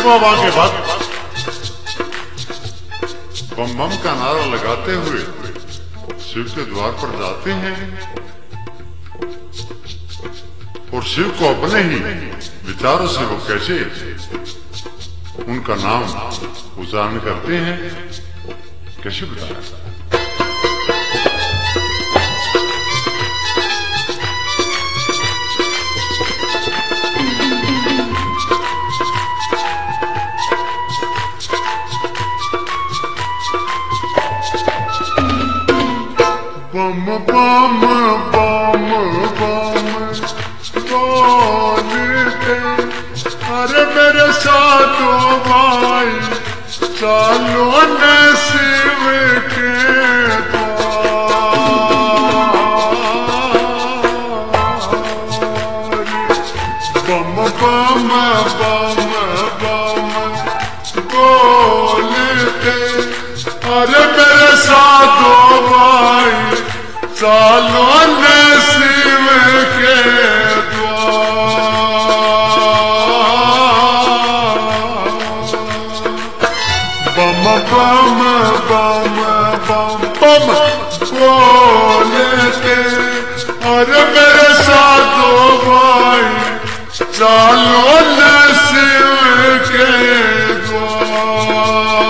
बाबा के बाद बम बम का नारा लगाते हुए शिव के द्वार पर जाते हैं और शिव को अपने ही विचारों से वो कैसे उनका नाम उच्चारण करते हैं, कैसे बताया। बम बम बम बम बोलते, अरे मेरे साधु भाई चलो न शिव के द्वार। बम बम बम बम बोलते, अरे मेरे साधु भाई चलो न शिव के द्वार। बम बम बम बम बम बोलते, अरे मेरे साधु भाई चलो न शिव के द्वार।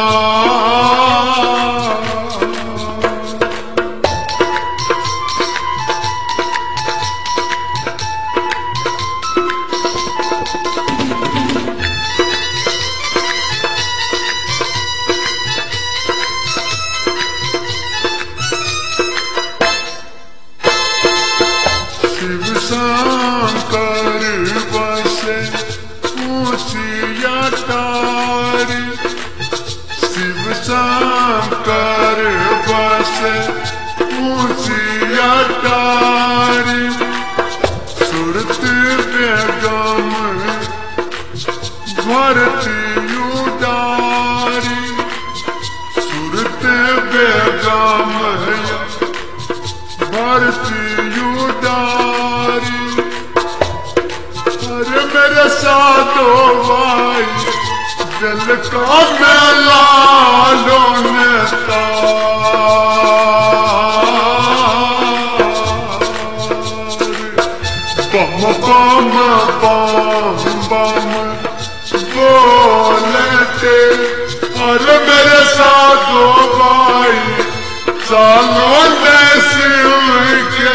शंकर बसे ऊंची अटारी, शिव शंकर बसे ऊंची अटारी। सुरत बेगम भरती उदारी, सुरत बेगम भरती उदारी। अरे मेरे साधु भाई दिल का मेला लोनेता। बम बम बम बम बोलते, अरे मेरे साधु भाई चलो न शिव के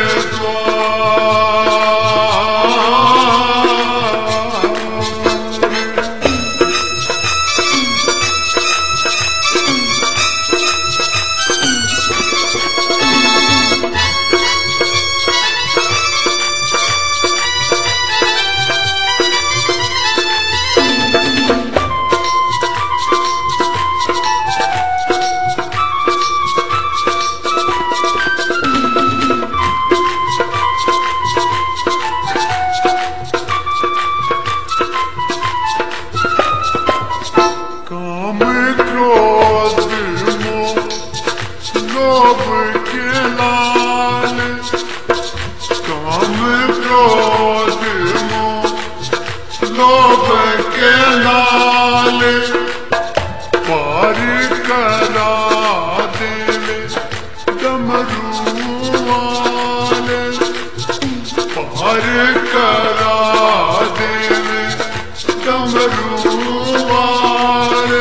काम क्रोध मोह लोभ के लाल। काम क्रोध मोह लोभ के लाल, पार करा देवे डमरू वाले। पार करा देवे डमरू वाले।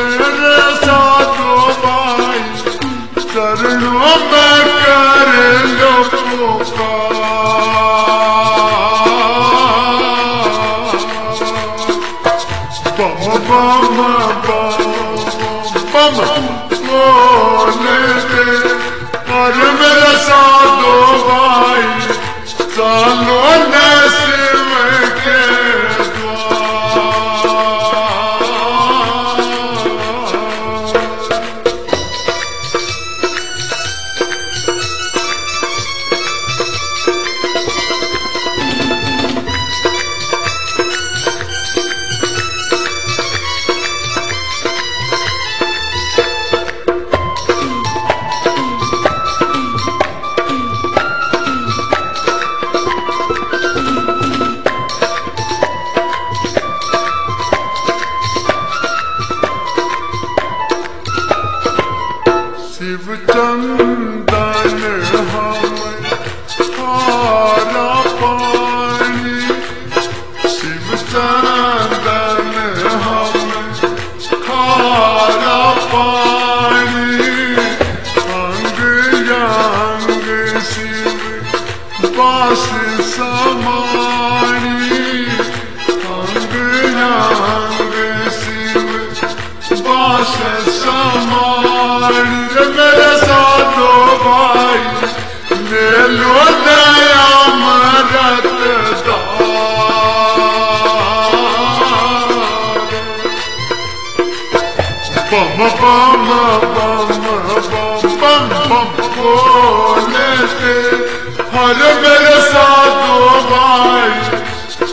चरणों में कर लो पुकार। बम बम बम बम बोलते, अरे मेरे साधु भाई चलो न शिव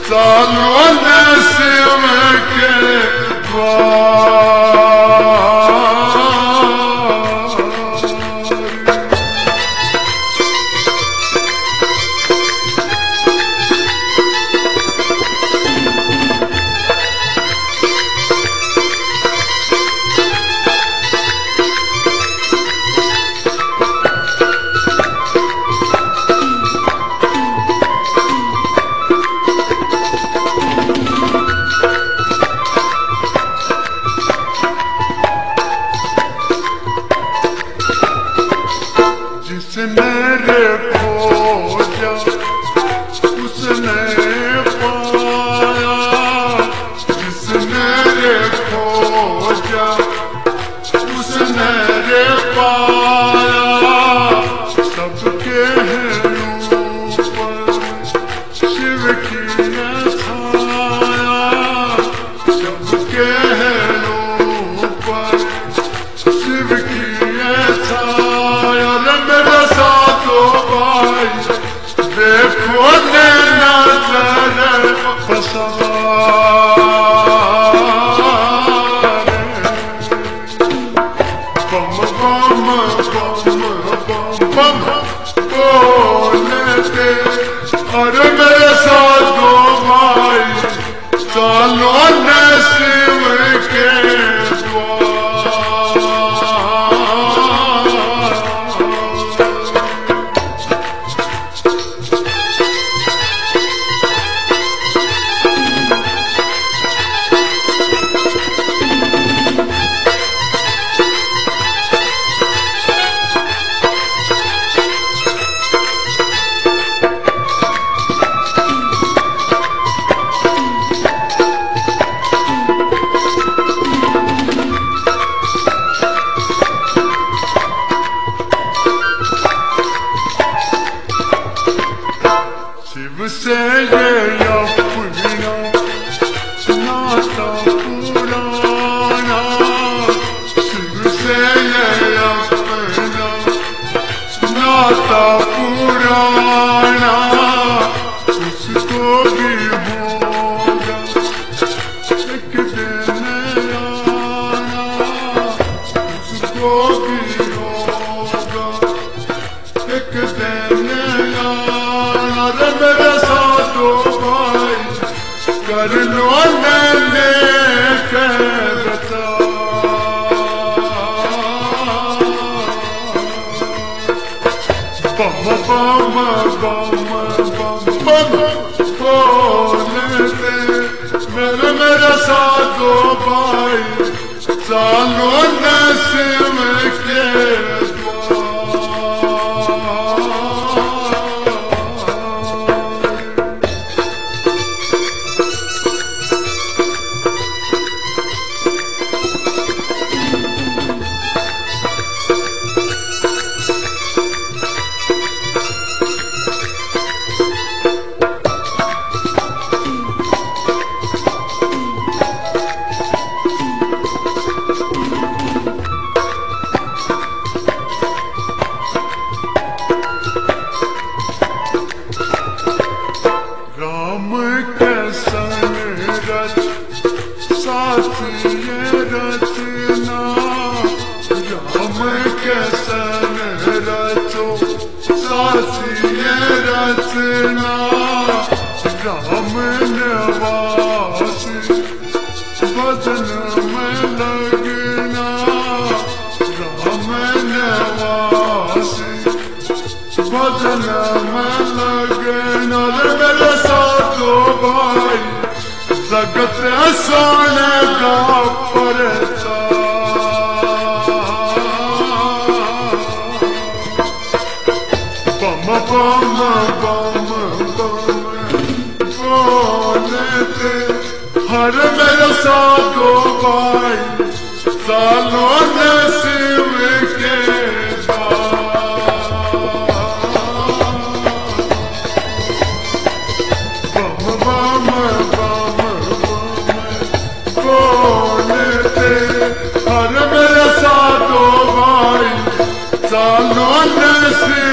सालों नसीब के जिसने रे खोजा उसने पाया, जिसने रे खोजा उसने रे पाया, सबके हैं ऊपर शिव की छाया, सबके हैं ऊपर शिव की छाया। मेरे साथों भाई देखो ने नजर पसारे, बम बम बम बम बोलते। अरे मेरे साथों भाई चलो नसीब के शिव से ये अपना नाता पुराना, शिव से ये अपना नाता पुराना, उसको भी होगा एक दिन आना, उसको भी होगा एक दिन आना। मेरे साथों भाई कर लो मैंने कहता, बम बम बम बम बम बोलते। मेरे साथों भाई चलो नसीब के रचना, राम के सन रचो सासिए रचना, राम नवासी भजन में लगना, राम नवासी भजन में लगना। मेरे साथों भाई जगत सोने का बम बम बम बम बोलते। हर मेरे साथों भाई सालों नसीब के बम बम बोलते। हर मेरे साथों भाई सालों नसीब